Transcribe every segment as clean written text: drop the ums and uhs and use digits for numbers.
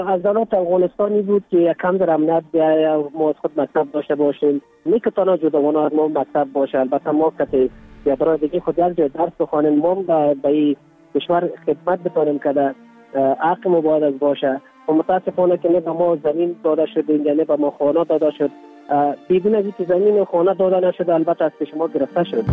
عضلات افغانستانی بود که یکم در امنیت بیاید ما از خود مکتب داشته باشیم. نیکه تانا جداوانه از ما مکتب باشه. البته ما که یا برای دیگه خود یک جای درس بخوانیم ما به این کشور خدمت بتانیم که در حق ما باید از باشه. و متاسفانه که نه به ما زمین داده شد، نه به ما خانه داده شد. بدون از اینکه زمین و خانه داده نشد البته از پیش ما گرفته شد.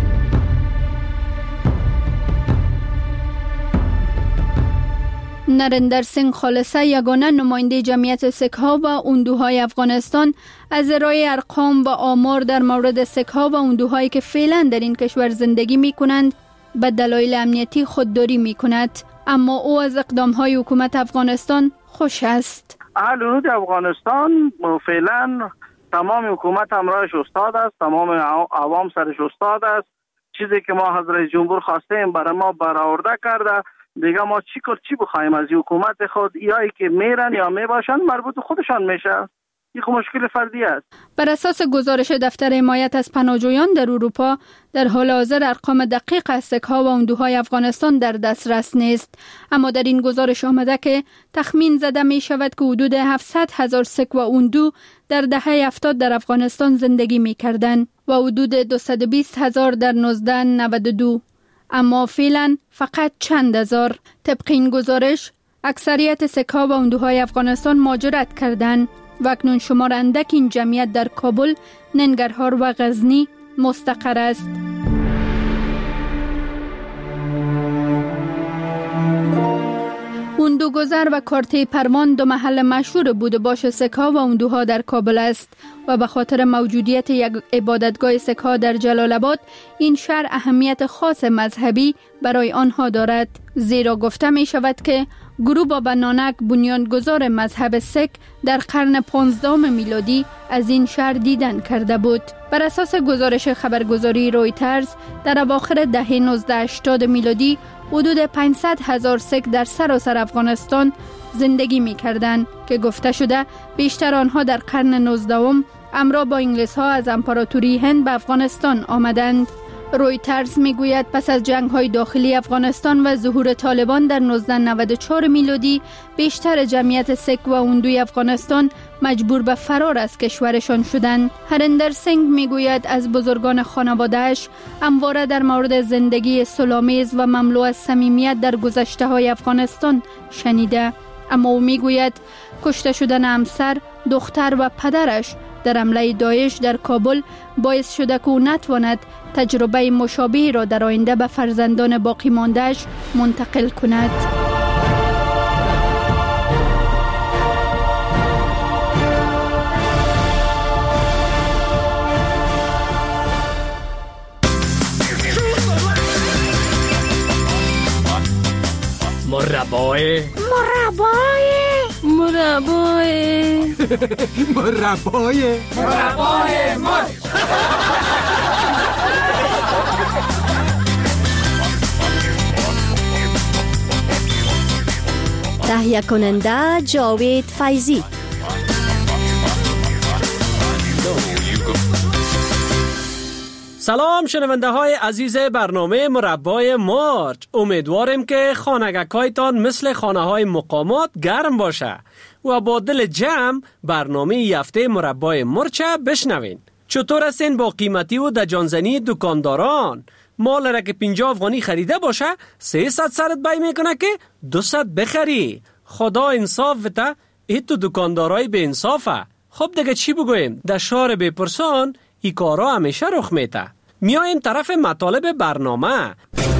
نریندر سینگ خالصه یگانه نماینده جمعیت سک‌ها و هندوهای افغانستان از ارائه ارقام و آمار در مورد سک‌ها و هندوهایی که فعلا در این کشور زندگی می‌کنند به دلایل امنیتی خودداری می‌کند، اما او از اقدام‌های حکومت افغانستان خوش است. اهل هنود افغانستان فعلا تمام حکومت همراهش استاد است، تمام عوام سرش استاد است. چیزی که ما حضرت جمهور خواستیم برای ما برآورده کرده. دیگه ما چی بخوایم از حکومت خود؟ یایی که میرن یا میباشن مربوط خودشان میشه. این خب مشکل فردی است. بر اساس گزارش دفتر حمایت از پناهجویان در اروپا، در حال حاضر ارقام دقیق از سک‌ها و هندوهای افغانستان در دسترس نیست، اما در این گزارش آمده که تخمین زده می شود که حدود 700,000 سک و هندو در دهه 70 در افغانستان زندگی می کردند و حدود 220,000 در 1992. اما فعلا فقط چند هزار. طبق این گزارش اکثریت سک‌ها و هندوهای افغانستان مهاجرت کردند و اکنون شمار اندک این جمعیت در کابل، ننگرهار و غزنی مستقر است. هندوگذر و کارته پروان دو محل مشهور بود باش سک‌ها و هندوها در کابل است و به خاطر موجودیت یک عبادتگاه سک‌ها در جلال آباد این شهر اهمیت خاص مذهبی برای آنها دارد، زیرا گفته می شود که گروه بابا نانک بنیانگذار مذهب سک در قرن 15 میلادی از این شهر دیدن کرده بود. بر اساس گزارش خبرگزاری رویترز در اواخر دهه 1980 میلادی حدود 500,000 سک در سراسر افغانستان زندگی می کردند که گفته شده بیشتر آنها در قرن 19 همراه با انگلیس ها از امپراتوری هند به افغانستان آمدند. رویترز می گوید پس از جنگ های داخلی افغانستان و ظهور طالبان در 1994 میلادی بیشتر جمعیت سک و هندوی افغانستان مجبور به فرار از کشورشان شدند. هریندر سینگ می گوید از بزرگان خانواده‌اش همواره در مورد زندگی صلح‌آمیز و مملو از صمیمیت در گذشته های افغانستان شنیده، اما او می گوید کشته شدن همسر، دختر و پدرش در حمله داعش در کابل باعث شده که او نتواند تجربه مشابهی را در آینده به فرزندان باقی مانده‌اش منتقل کند. مربای تهیه کننده جاوید فیضی. سلام شنونده های عزیز برنامه مربای مارچ. امیدواریم که خانگکایتان مثل خانه های مقامات گرم باشه و با دل جمع برنامه یفته مربای مرچ بشنوین. چطور هستین با قیمتی و دجانزنی دکانداران؟ مال را که 50 افغانی خریده باشه 300 سرت بای میکنه که 200 بخری. خدا انصاف بده، این تو دکاندارای به انصافه. خب دیگه چی بگویم؟ در شهر بپرسان ای کارا همیشه رخ میته. میایم طرف مطالب برنامه.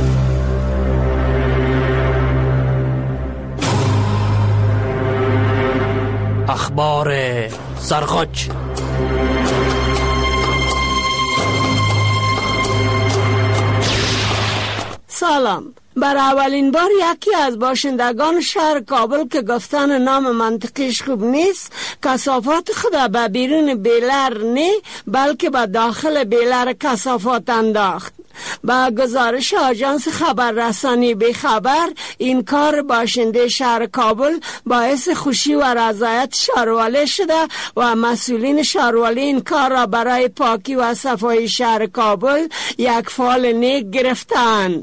اخبار سرخوش. سلام. بر اولین بار یکی از باشندگان شهر کابل که گفتن نام منطقیش خوب نیست کثافات خود به بیرون بیلر نه بلکه به داخل بیلر کثافات انداخت. با گزارش آژانس خبررسانی به خبر این کار باشنده شهر کابل باعث خوشی و رضایت شهروالی شده و مسئولین شهروالی این کار را برای پاکی و صفای شهر کابل یک فعال نیک گرفتند.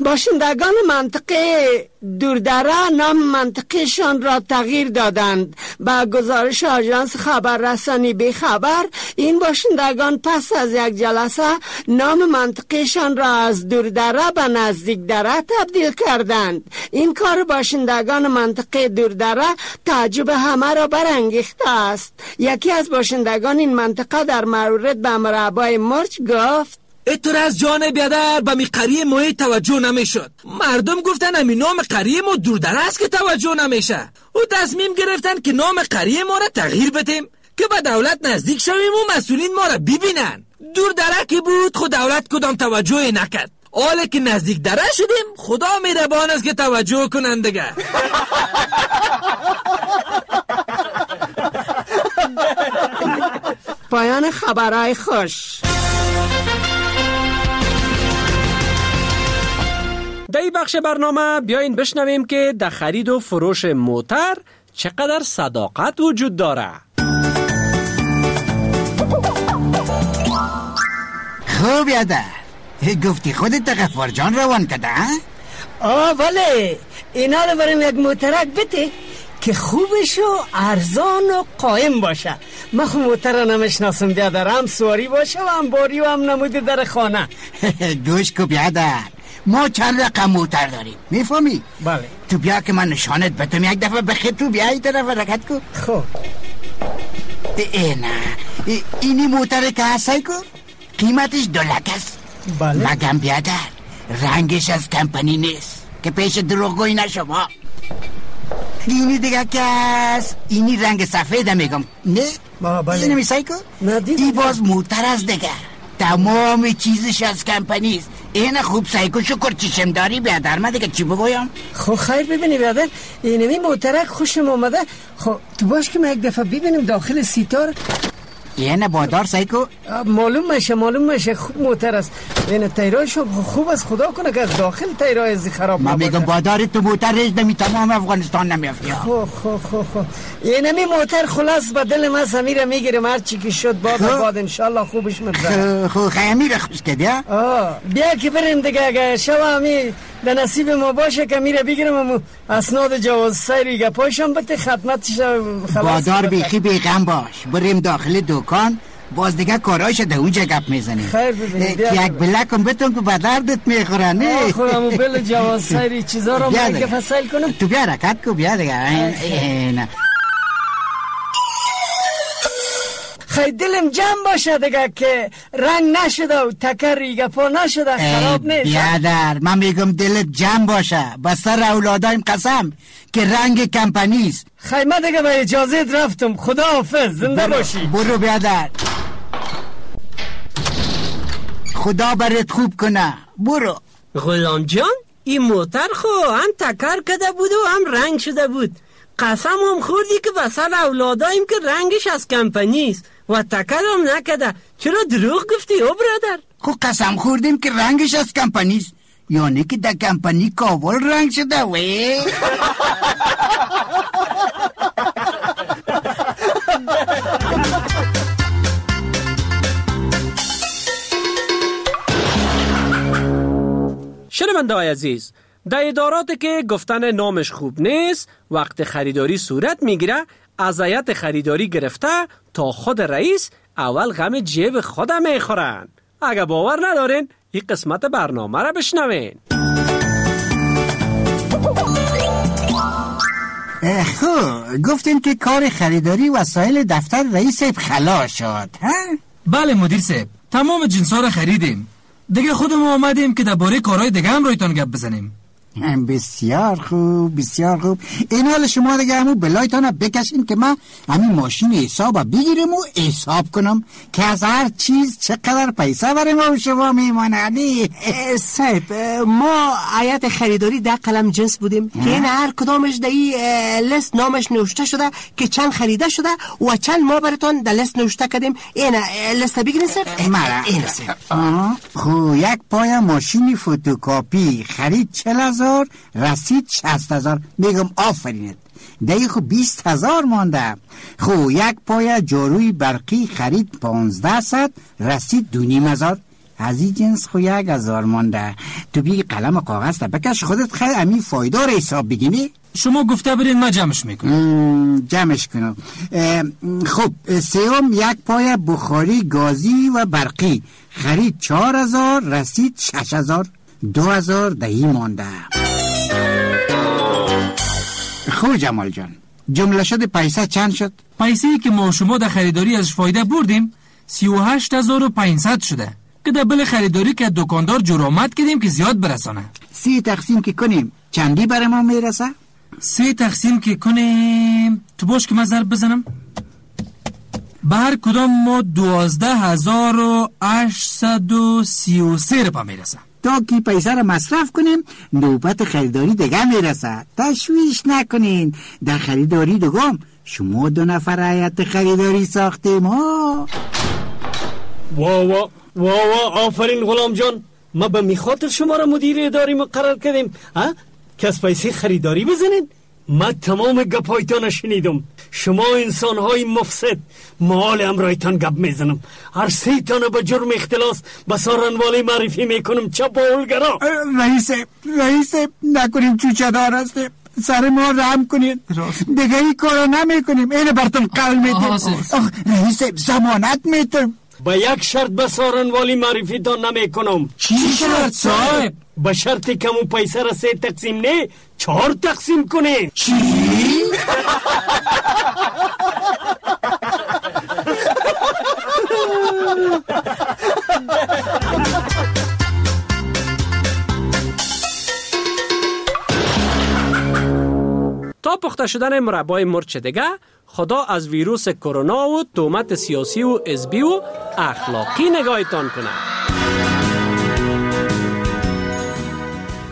باشندگان منطقه دوردره نام منطقهشان را تغییر دادند. با گزارش آژانس خبررسانی بی خبر، این باشندگان پس از یک جلسه نام منطقهشان را از دوردره به نزدیک دره تبدیل کردند. این کار باشندگان منطقه دوردره تعجب همه را برانگیخته است. یکی از باشندگان این منطقه در مورد به مربای مرچ گفت: اتور از جان بیادر به می قریه ما توجه نمیشد. مردم گفتن امی نام قریه ما دوردره است که توجه نمیشه و تصمیم گرفتن که نام قریه ما را تغییر بدیم که به دولت نزدیک شویم و مسئولین ما را ببینن. دوردره که بود خود دولت کدام توجهی نکرد. حالا که نزدیک دره شدیم خدا مهربان است که توجه کنند دیگه. پایان خبرهای خوش. در این بخش برنامه بیاین بشنویم که در خرید و فروش موتر چقدر صداقت وجود داره. خوب یاده گفتی خودت غفار جان روان کده؟ ولی اینا رو بریم یک موترک بده که خوبش و ارزان و قایم باشه. من خود موتر رو نمیشناسم بیادر، هم سواری باشه و هم باری و هم نموده در خانه. گوش کو بیادر، ما چند رقم موتر داریم میفهمی؟ بله. تو بیا که من نشانت بدم یک دفعه بخیر تو بیا این طرف حرکت کن. خب نه اینی موتر که هستی کن قیمتش 2 لک است. بله. مگم بیادر رنگش از کمپانی نیست که پیش دروغگویی نشما. اینی دیگه که است، اینی رنگ سفیده میگم نه؟ بله. اینو میسی کن؟ این باز موتر از دیگه تمام چیزش از کمپانی است. این خوب سایکو شکر چشم داری بیادر، من دیگه چی بگویم؟ خب خیر ببینی بیادر، اینمی موترک خوشم آمده. خب تو باش که ما یک دفعه ببینیم داخل سیتار. اینه بادار سایکو معلوم میشه خوب موتر است. این تیرایشو خوب از خدا کنه که از داخل تیرای از خراب نباشه. من میگم باداری تو موترش نمی تمام افغانستان نمیافتی. خب اینمی موتر خلاص با دل من سمیره میگیرم، هر چی که شد باد انشالله خوبش میبره. خب خیمی خوش کردی؟ بیا که بریم دیگه، اگه شما همی به نصیب ما باشه که میره بگیرم اسناد جواز سیری گه پایشم بده خدمتش خلاص. بادار بیخی بیغم باش، بریم داخل دکان باز دیگه کارایش ده اونجا گپ میزنیم. خیر ببینیم یک بلکم بتون که به دردت میخوره نه؟ خودمو بل جواز سیری چیزا رو من که فصل کنم. تو بیا رکت کو بیا دیگه. خیلی دلم جمع باشه دیگه که رنگ نشده و تکر ریگه پا نشده خراب نیست. بیادر من میگم دلت جمع باشه، بسر اولادایم قسم که رنگ کمپانیست. خیمه دیگه به اجازه رفتم، خدا حافظ، زنده باشی. برو بیادر، خدا برات خوب کنه، برو. غلام جان این موتر خو هم تکر کده بود و هم رنگ شده بود. قسم هم خوردی که بسر اولادایم که رنگش از کمپانیست و تکر هم نکده. چرا دروغ گفتی او برادر؟ خب قسم خوردیم که رنگش از کمپانیست، یعنی که در کمپانی کابل رنگ شده وی. شنونده‌های عزیز، در اداراتی که گفتن نامش خوب نیست وقت خریداری صورت میگیره، از هیئت خریداری گرفته تا خود رئیس اول غم جیب خودم میخورن. اگه باور ندارین این قسمت برنامه را بشنوین. خب گفتین که کار خریداری وسایل دفتر رئیس خلاص شد ها؟ بله مدیر صاحب، تمام جنسا را خریدیم دیگه. خودمون آمدیم که درباره کارهای دیگه هم رایتان گپ بزنیم. بسیار خوب بسیار خوب. این حال شما دیگه همون بلایتان بکشین که من همین ماشین حساب بگیرم و حساب کنم که از هر چیز چقدر پیسه برای ما و شما میمانه. علی صاحب ما هیئت خریداری ده قلم جنس بودیم که این هر کدامش در این لیست نامش نوشته شده که چند خریده شده و چند ما براتون در لیست نوشته کردیم. این لیست بگیرین صاحب. مرا این صاحب. خب یک پای ماشینی فوتوکاپی خرید 40,000، رسید 60,000. میگم آفرینت دیگه. خب 20,000 مانده. خب یک پای جاروی برقی خرید 1500، رسید 2,500. از این جنس خو 1000 مانده. تو بی قلم و کاغذ تا بکش خودت خیلی امی فایدار حساب بگیری. شما گفته برین ما جمعش میکنم. جمعش کنم. خب سوم 1 پای بخاری گازی و برقی، خرید 4000، رسید 6000، 2000 دهی مانده. خب جمال جان، جمله شد پیسه چند شد؟ پیسه که ما شما در خریداری ازش فایده بردیم 38500 شده که در بل خریداری که دکاندار جرامت کردیم که زیاد برسانه. 3 تقسیم که کنیم چندی برای ما میرسه؟ 3 تقسیم که کنیم تو باش که من ضرب بزنم، به هر کدام ما 12833 رو پا میرسه. تا که پیسه رو مصرف کنیم نوبت خریداری دیگه میرسه. تشویش نکنین، در خریداری دوم شما 2 نفر هیئت خریداری ساختیم ها. وا آفرین غلام جان، ما به میخاطر شما را مدیر اداری مقرر کردیم که از پیسه خریداری بزنین. ما تمام گپایتان شنیدم. شما انسانهای مفسد، مال امرایتان گپ میزنم. هر 3 تان به جرم اختلاس به سارنوالی معرفی میکنم. چه باولگرا. رئیس نکنیم چوچه دار هستیم، سر ما رحم کنین، دیگه این کارا نمی کنیم. اینه براتون قول میدیم. رئیس ضمانت میتیم. با 1 شرط به سارنوالی معرفی تان نمی کنم. چی شرط صاحب؟ با شرطی که مو پیسه را 3 تقسیم نه 4 تقسیم کنین. چی؟ تا پخته شدن مربای مرچ دیگه، خدا از ویروس کرونا و تهمت سیاسی و حزبی و اخلاقی نگاهتان کنه.